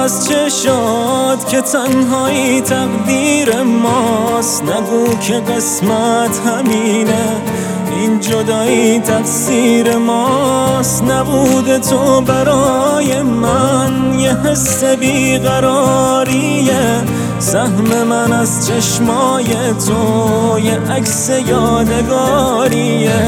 از چشات که تنهایی تقدیر ماست. نگو که قسمت همینه، این جدایی تقصیر ماست. نبود تو برای من یه حس بیقراریه، سهم من از چشمای تو یه عکس یادگاریه.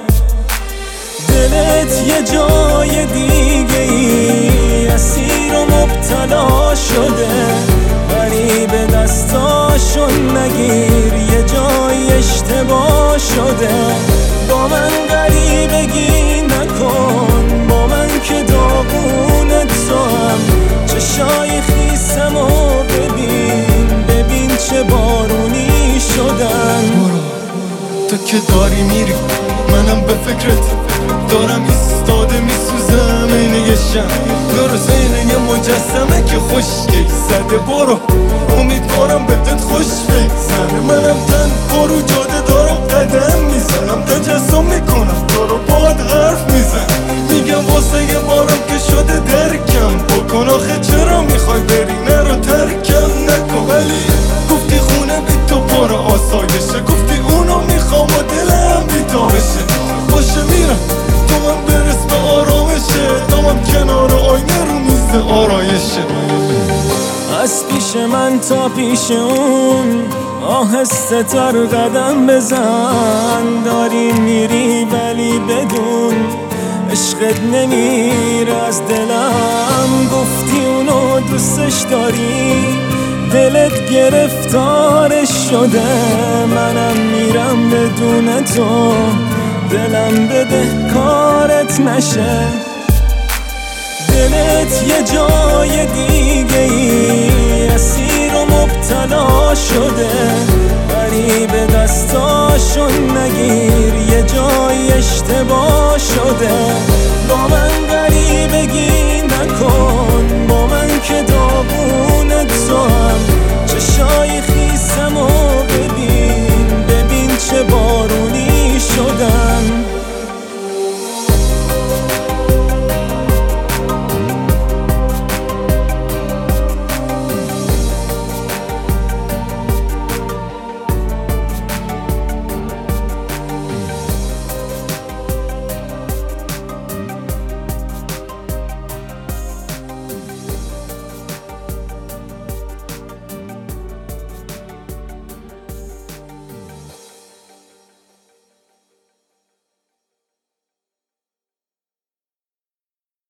دلت یه جای دیگه ای اسیر و مبتلا شده، غریب دستاشون نگیر یه جای اشتباه شده. با من غریبگی نکن، با من که داغون توام. چشای خیسم و ببین چه بارونی شدن. تو که داری میری منم به فکرت دارم ایستاده میسوزم این یه شم. درست این یه مجسمه که خوشگل زده. برو امیدوارم بهت خوش بگذره. منم تن برو جاده دارم قدم میزنم، تجسم میکنم تو رو باهات حرف میزنم. میگم واسه یه بارم که شده درکم بکن. آخه چرا میخوای بری نرو ترکم نکن. ولی گفتی خونه بی تو پر آسایشه، گفتی اونو میخوام و دلم بیتابشه. باشه میرم تو من برس به آرامشه، دامم کنار آینه رو میز آرایشه. از پیش من تا پیش اون آهسته تر قدم بزن. داری میری ولی بدون عشقت نمیره از دلم. گفتی اونو دوستش داری، دلت گرفتارش شده. منم میرم بدون تو، دلم بده کارت نشه. دلت یه جای دیگه